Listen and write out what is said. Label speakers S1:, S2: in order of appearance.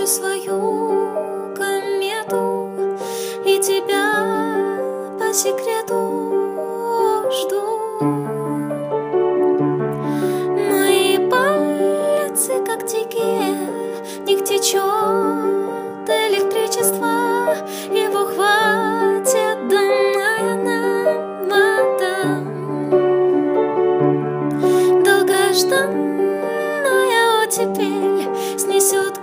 S1: встречу свою комету и тебя по секрету жду. Мои пальцы, как дикие, в них течет электричество, его хватит до мая нам вода. Долгожданная оттепель снесет